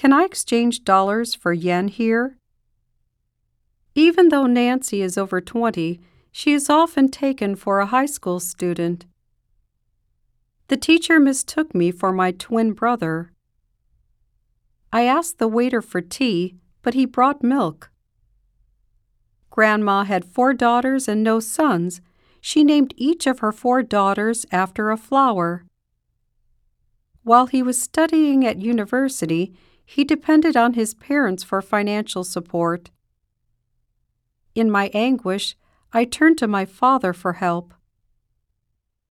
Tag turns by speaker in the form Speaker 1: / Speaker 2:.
Speaker 1: Can I exchange dollars for yen here? Even though Nancy is over 20, she is often taken for a high school student. The teacher mistook me for my twin brother. I asked the waiter for tea, but he brought milk. Grandma had 4 daughters and no sons. She named each of her 4 daughters after a flower. While he was studying at university, he depended on his parents for financial support. In my anguish, I turned to my father for help.